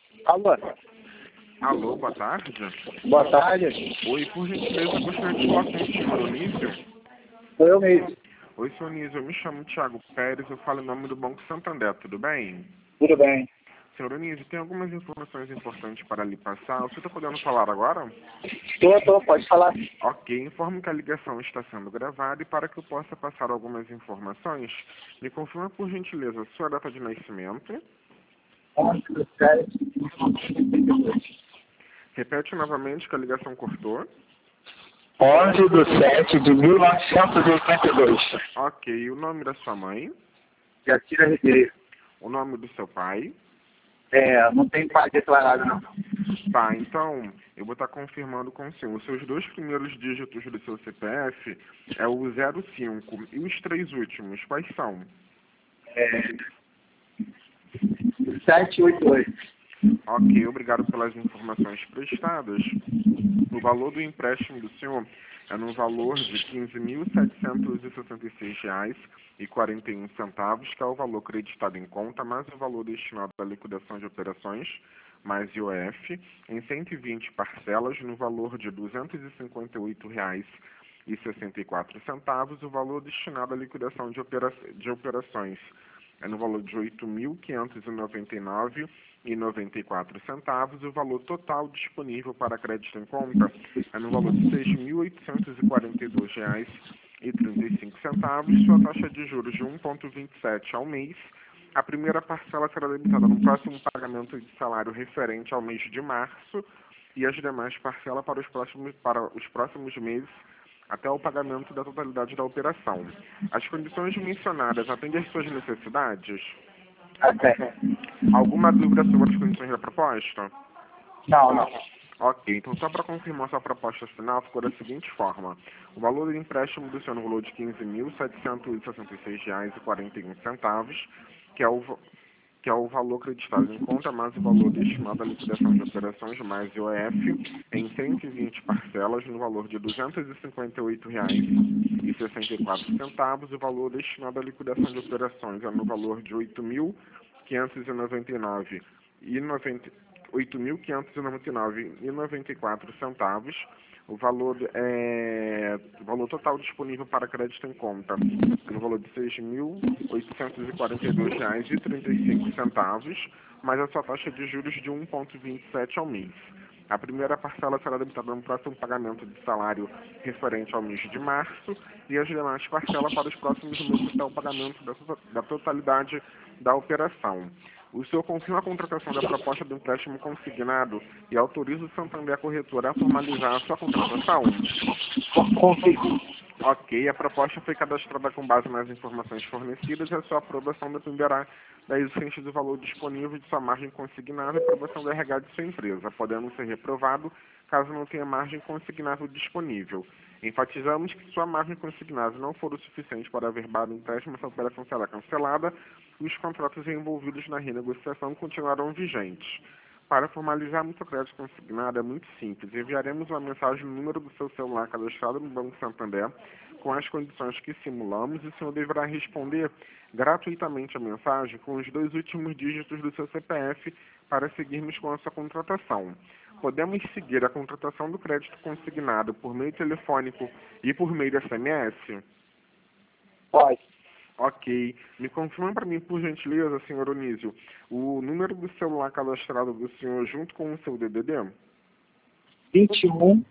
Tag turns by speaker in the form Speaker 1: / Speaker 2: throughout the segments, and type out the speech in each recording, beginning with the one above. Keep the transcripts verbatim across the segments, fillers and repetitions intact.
Speaker 1: Alô?
Speaker 2: Alô, boa tarde.
Speaker 1: Boa tarde.
Speaker 2: Oi, por gentileza, eu gostaria de falar com o senhor Onísio.
Speaker 1: Sou eu mesmo.
Speaker 2: Oi, senhor Onísio, eu me chamo Thiago Pérez, eu falo em nome do Banco Santander, tudo bem?
Speaker 1: Tudo bem.
Speaker 2: Senhor Onísio, tem algumas informações importantes para lhe passar. Você está podendo falar agora?
Speaker 1: Estou, estou, pode falar.
Speaker 2: Ok, informo que a ligação está sendo gravada e para que eu possa passar algumas informações, me confirma por gentileza a sua data de nascimento.
Speaker 1: onze do sete.
Speaker 2: Repete novamente que a ligação cortou.
Speaker 1: onze do sete de mil novecentos e oitenta e dois.
Speaker 2: Ok, o nome da sua mãe,
Speaker 1: Jacira Ribeiro.
Speaker 2: o nome do seu pai.
Speaker 1: É, não tem pai declarado, não.
Speaker 2: Tá, então, eu vou estar confirmando com o senhor. Os seus dois primeiros dígitos do seu C P F é o zero cinco. E os três últimos, quais são?
Speaker 1: É, sete oito oito.
Speaker 2: Ok, obrigado pelas informações prestadas. O valor do empréstimo do senhor é no valor de quinze mil setecentos e sessenta e seis reais e quarenta e um centavos, que é o valor creditado em conta, mais o valor destinado à liquidação de operações, mais I O F, em cento e vinte parcelas, no valor de duzentos e cinquenta e oito reais e sessenta e quatro centavos, o valor destinado à liquidação de, opera de operações é no valor de oito mil quinhentos e noventa e nove reais e noventa e quatro centavos, o valor total disponível para crédito em conta é no valor de seis mil oitocentos e quarenta e dois reais e trinta e cinco centavos, sua taxa de juros de um vírgula vinte e sete ao mês. A primeira parcela será debitada no próximo pagamento de salário referente ao mês de março e as demais parcelas para os próximos, para os próximos meses até o pagamento da totalidade da operação. As condições mencionadas atendem às suas necessidades?
Speaker 1: Até.
Speaker 2: Alguma dúvida sobre as condições da proposta?
Speaker 1: Não, não.
Speaker 2: Ok, então só para confirmar sua proposta final ficou da seguinte forma. O valor do empréstimo do senhor no valor de quinze mil setecentos e sessenta e seis reais e quarenta e um centavos, que é o que é o valor creditado em conta, mais o valor destinado à liquidação de operações, mais I O F, em cento e vinte parcelas, no valor de duzentos e cinquenta e oito reais e sessenta e quatro centavos, o valor destinado à liquidação de operações é no valor de oito mil quinhentos e noventa e nove reais oito mil quinhentos e noventa e nove reais e noventa e quatro centavos. O valor, é, o valor total disponível para crédito em conta é no valor de seis mil oitocentos e quarenta e dois reais e trinta e cinco centavos, mais a sua taxa de juros de um vírgula vinte e sete ao mês. A primeira parcela será debitada no próximo pagamento de salário referente ao mês de março e as demais parcelas para os próximos meses até o pagamento da, da totalidade da operação. O senhor confirma a contratação da proposta do empréstimo consignado e autoriza o Santander Corretora a formalizar a sua contratação?
Speaker 1: Confirmo.
Speaker 2: Ok, a proposta foi cadastrada com base nas informações fornecidas e a sua aprovação dependerá da existência do valor disponível de sua margem consignável e aprovação do R H de sua empresa, podendo ser reprovado caso não tenha margem consignável disponível. Enfatizamos que se sua margem consignável não for o suficiente para averbar o empréstimo, essa operação será cancelada e os contratos envolvidos na renegociação continuarão vigentes. Para formalizar o crédito consignado é muito simples. Enviaremos uma mensagem no número do seu celular cadastrado no Banco Santander com as condições que simulamos e o senhor deverá responder gratuitamente a mensagem com os dois últimos dígitos do seu C P F para seguirmos com a sua contratação. Podemos seguir a contratação do crédito consignado por meio telefônico e por meio de S M S?
Speaker 1: Pode.
Speaker 2: Ok. Me confirma para mim, por gentileza, senhor Onísio, o número do celular cadastrado do senhor junto com o seu D D D?
Speaker 1: vinte e um,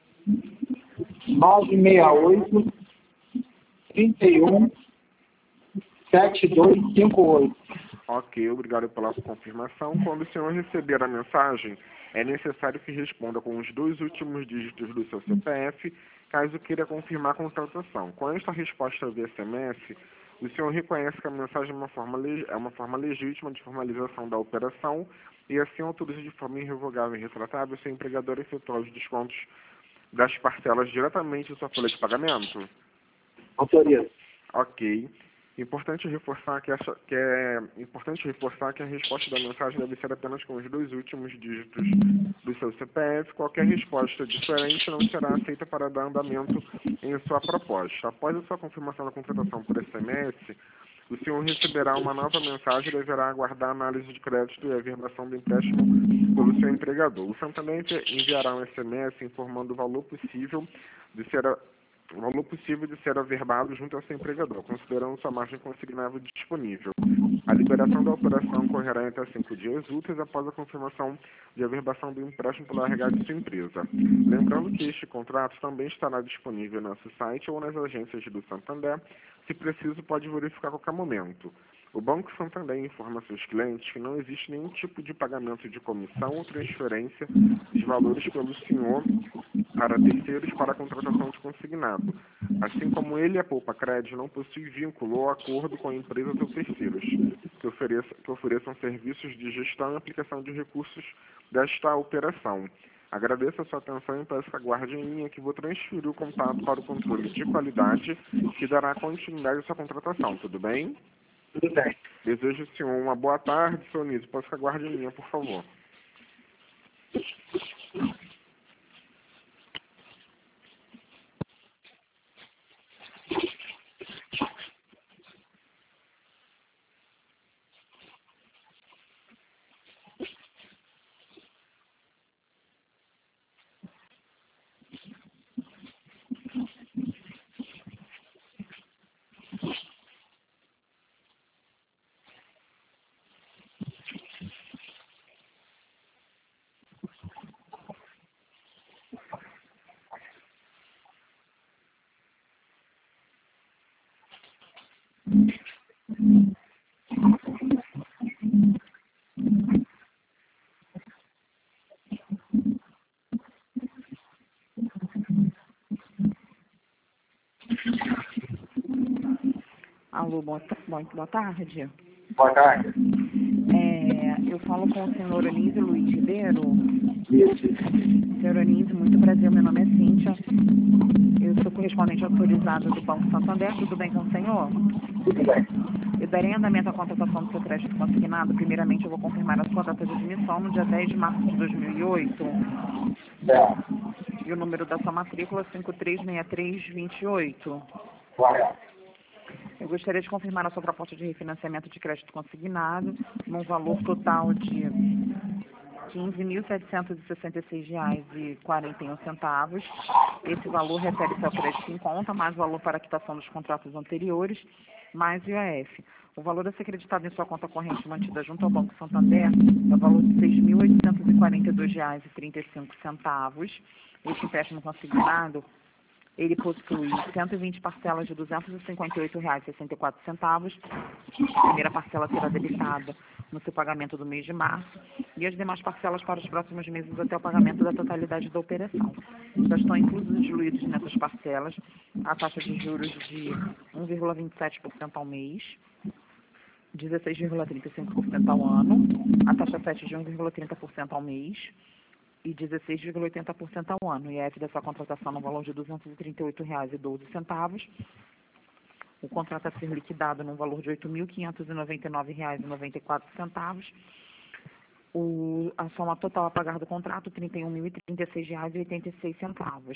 Speaker 1: nove seis oito, trinta e um, sete dois cinco oito.
Speaker 2: Ok, obrigado pela confirmação. Quando o senhor receber a mensagem, é necessário que responda com os dois últimos dígitos do seu C P F, caso queira confirmar a contratação. Com esta resposta via S M S, o senhor reconhece que a mensagem é uma forma, é uma forma legítima de formalização da operação e assim autoriza de forma irrevogável e retratável o seu empregador a efetuar os descontos das parcelas diretamente em sua folha de pagamento?
Speaker 1: Autoriza.
Speaker 2: Ok. Importante reforçar que, essa, que é importante reforçar que a resposta da mensagem deve ser apenas com os dois últimos dígitos do seu C P F. Qualquer resposta diferente não será aceita para dar andamento em sua proposta. Após a sua confirmação da contratação por S M S, o senhor receberá uma nova mensagem e deverá aguardar a análise de crédito e a averbação do empréstimo pelo seu empregador. O Santander enviará um S M S informando o valor possível de ser a o valor possível de ser averbado junto ao seu empregador, considerando sua margem consignável disponível. A liberação da operação ocorrerá entre cinco dias úteis após a confirmação de averbação do empréstimo pela R H de sua empresa. Lembrando que este contrato também estará disponível no nosso site ou nas agências do Santander. Se preciso, pode verificar a qualquer momento. O Banco Santander informa seus clientes que não existe nenhum tipo de pagamento de comissão ou transferência de valores pelo senhor para terceiros para a contratação de consignado. Assim como ele e a Poupa Crédito não possuem vínculo ou acordo com empresas ou terceiros que ofereçam, que ofereçam serviços de gestão e aplicação de recursos desta operação. Agradeço a sua atenção e peço que aguarde em linha que vou transferir o contato para o controle de qualidade que dará continuidade à sua contratação. Tudo bem?
Speaker 1: Tudo bem.
Speaker 2: Desejo ao senhor uma boa tarde, senhor Nísio. Posso que aguarde em linha, por favor.
Speaker 3: Alô, boa, boa, boa tarde.
Speaker 1: Boa tarde.
Speaker 3: É, eu falo com o senhor Anísio Luiz Ribeiro.
Speaker 1: Isso.
Speaker 3: Senhor Anísio, muito prazer, meu nome é Cíntia. Eu sou correspondente autorizada do Banco Santander. Tudo bem com o senhor?
Speaker 1: Tudo bem.
Speaker 3: Eu darei andamento à contratação do seu crédito consignado. Primeiramente, eu vou confirmar a sua data de admissão no dia dez de março de dois mil e oito.
Speaker 1: Certo.
Speaker 3: E o número da sua matrícula cinco três seis três dois oito.
Speaker 1: Correto.
Speaker 3: Eu gostaria de confirmar a sua proposta de refinanciamento de crédito consignado num valor total de quinze mil setecentos e sessenta e seis reais e quarenta e um centavos. Esse valor refere-se ao crédito em conta, mais valor para a quitação dos contratos anteriores, mais I O F. O valor a ser acreditado em sua conta corrente mantida junto ao Banco Santander é o valor de seis mil oitocentos e quarenta e dois reais e trinta e cinco centavos. Esse empréstimo consignado, ele possui cento e vinte parcelas de duzentos e cinquenta e oito reais e sessenta e quatro centavos. A primeira parcela será debitada no seu pagamento do mês de março e as demais parcelas para os próximos meses até o pagamento da totalidade da operação. Já estão inclusos e diluídos nessas parcelas a taxa de juros de um vírgula vinte e sete por cento ao mês, dezesseis vírgula trinta e cinco por cento ao ano, a taxa sete de um vírgula trinta por cento ao mês e dezesseis vírgula oitenta por cento ao ano. O I F dessa contratação no valor de duzentos e trinta e oito reais e doze centavos. O contrato a ser liquidado no valor de oito mil quinhentos e noventa e nove reais e noventa e quatro centavos. O, a soma total a pagar do contrato, trinta e um mil e trinta e seis reais e oitenta e seis centavos.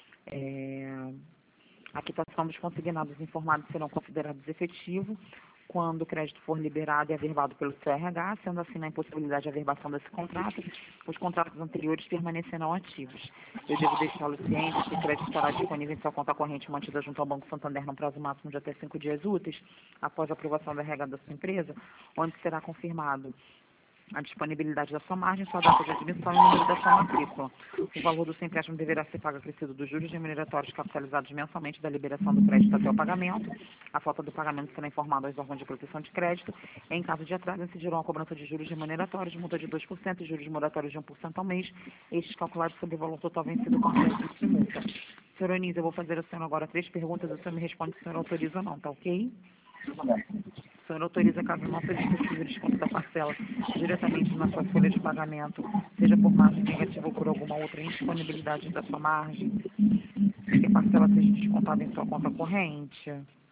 Speaker 3: É, a quitação dos consignados informados serão considerados efetivos quando o crédito for liberado e averbado pelo C R H, sendo assim na impossibilidade de averbação desse contrato, os contratos anteriores permanecerão ativos. Eu devo deixá-lo ciente que o crédito estará disponível em sua conta corrente mantida junto ao Banco Santander no prazo máximo de até cinco dias úteis, após a aprovação da R H da sua empresa, onde será confirmado a disponibilidade da sua margem, sua data de admissão e o número da sua matrícula. O valor do seu empréstimo deverá ser pago acrescido dos juros remuneratórios capitalizados mensalmente da liberação do crédito até o pagamento. A falta do pagamento será informada aos órgãos de proteção de crédito. Em caso de atraso, incidirão a cobrança de juros remuneratórios, multa de dois por cento e juros moratórios de um por cento ao mês, estes calculados sobre o valor total vencido com a de multa. Senhor Anísio, eu vou fazer ao senhor agora três perguntas, o senhor me responde se o senhor autoriza ou não, tá ok?
Speaker 1: Tudo bem.
Speaker 3: O senhor autoriza, caso não seja possível, desconto da parcela diretamente na sua folha de pagamento, seja por margem negativa ou por alguma outra indisponibilidade da sua margem, que a parcela seja descontada em sua conta corrente?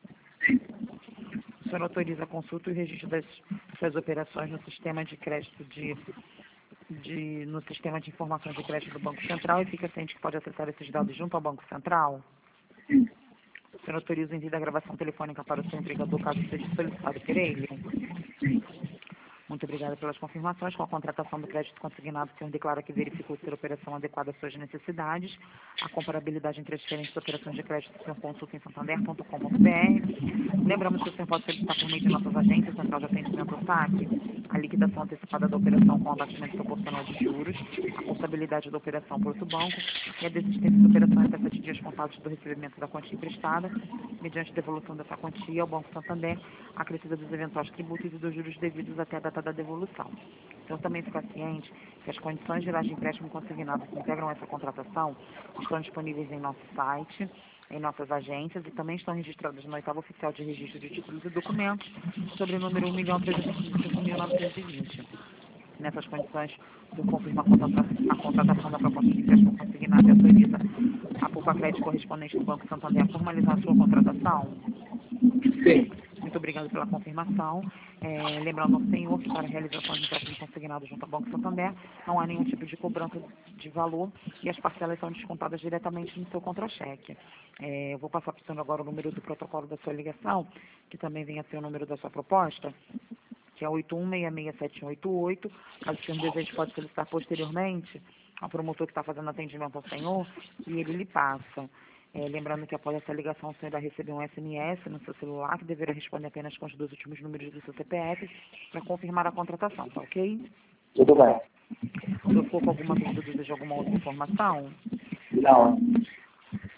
Speaker 3: O senhor autoriza a consulta e o registro das suas operações no sistema de crédito de, de, no sistema de informações de crédito do Banco Central e fica ciente que pode acessar esses dados junto ao Banco Central?
Speaker 1: Sim.
Speaker 3: O senhor autoriza o envio da gravação telefônica para o seu empregador, caso seja solicitado por ele? Muito obrigada pelas confirmações. Com a contratação do crédito consignado, o senhor declara que verificou ser a operação adequada às suas necessidades. A comparabilidade entre as diferentes operações de crédito, o senhor consulta em santander ponto com ponto br. Lembramos que o senhor pode solicitar por meio de nossas agências, Central de Atendimento ao Saque, a liquidação antecipada da operação com abatimento proporcional de juros, a contabilidade da operação por outro banco e a desistência da operação até sete dias contados do recebimento da quantia emprestada, mediante devolução dessa quantia ao Banco Santander, acrescida dos eventuais tributos e dos juros devidos até a data da devolução. Então, também fica ciente que as condições gerais de empréstimo consignado que integram essa contratação estão disponíveis em nosso site, em nossas agências e também estão registradas no oitavo oficial de registro de títulos e documentos sobre o número um milhão trezentos e vinte e cinco mil novecentos e vinte. Nessas condições, o senhor confirma a contratação, a contratação da proposta de empréstimo consignado e autoriza a Poupa Crédito correspondente do Banco Santander a formalizar a sua contratação?
Speaker 1: Sim.
Speaker 3: Muito obrigada pela confirmação. É, lembrando ao senhor que para a realização de empréstimo consignado junto ao Banco Santander, não há nenhum tipo de cobrança de valor e as parcelas são descontadas diretamente no seu contra-cheque. É, eu vou passar para o senhor agora o número do protocolo da sua ligação, que também vem a ser o número da sua proposta, que é oito um seis seis sete um oito oito. Caso o senhor deseje, pode solicitar posteriormente ao promotor que está fazendo atendimento ao senhor e ele lhe passa. É, lembrando que após essa ligação, o senhor irá receber um S M S no seu celular, que deverá responder apenas com os dois últimos números do seu C P F para confirmar a contratação, tá ok?
Speaker 1: Tudo bem.
Speaker 3: Se eu for com alguma dúvida, deseja alguma outra informação?
Speaker 1: Não.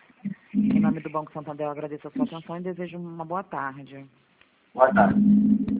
Speaker 3: Em nome do Banco Santander, eu agradeço a sua atenção e desejo uma boa tarde.
Speaker 1: Boa tarde.